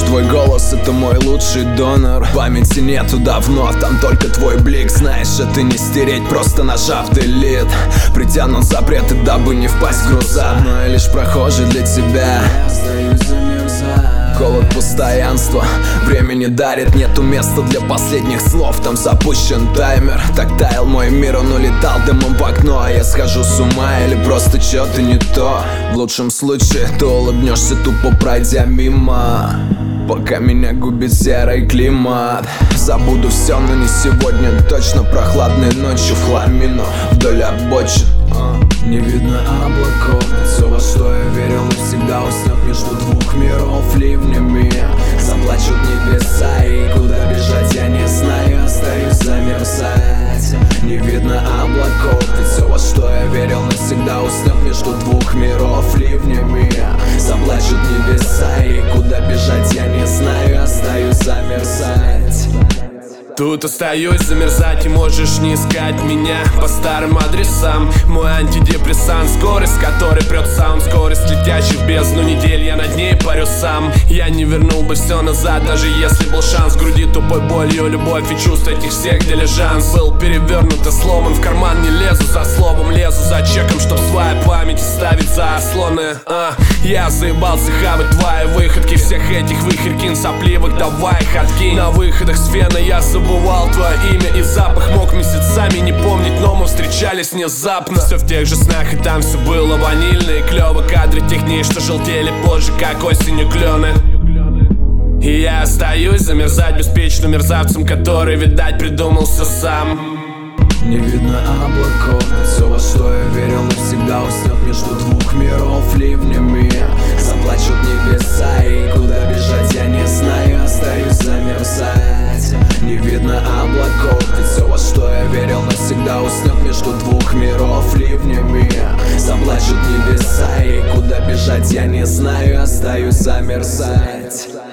твой голос — это мой лучший донор. Памяти нету давно, там только твой блик. Знаешь, это не стереть, просто нажав delete. Притянут запреты, дабы не впасть в груза. Но я лишь прохожий для тебя. Холод постоянства, время не дарит, нету места для последних слов. Там запущен таймер, так таял мой мир, он улетал дымом в окно. А я схожу с ума или просто что-то не то. В лучшем случае ты улыбнешься, тупо пройдя мимо. Пока меня губит серый климат. Забуду все, но не сегодня. Точно прохладной ночью в хламину вдоль обочин. Не видно облаков. Все, во что я верил, навсегда уснет между двух миров ливнями. Заплачут небеса, и куда бежать я не знаю. Остаюсь замерзать. Не видно облаков. Все, во что я верил, навсегда уснет между двух миров ливнями. Заплачут небеса, и куда бежать я не знаю. Остаюсь замерзать. Тут остаюсь замерзать, и можешь не искать меня по старым адресам. Мой антидепрессант, скорость, который прет саунд. Скорость летящих в бездну недель, я над ней парю сам. Я не вернул бы все назад, даже если был шанс. В груди тупой болью любовь и чувства этих всех дилижанс. Был перевернут и сломан, в карман не лезу за словом. Лезу за чеком, чтоб своя память ставить заслоны. Я заебался хавать твои выходки, всех этих выхеркин сопливых, давай их откинь. На выходах с фена я забывал твое имя и запах. Мог месяцами не помнить, но мы встречались внезапно. Все в тех же снах, и там все было ванильно и клево. Кадры тех дней, что желтели позже, как осенью клены. И я остаюсь замерзать беспечным мерзавцем, который, видать, придумался сам. Не видно облаков. Все, во что я верил, навсегда уснет между двух миров ливнями. Заплачут небеса, и куда бежать я не знаю. Остаюсь замерзать. Не видно облаков. Ведь все, во что я верил, навсегда уснет между двух миров ливнями. Заплачут небеса, и куда бежать я не знаю. Остаюсь замерзать.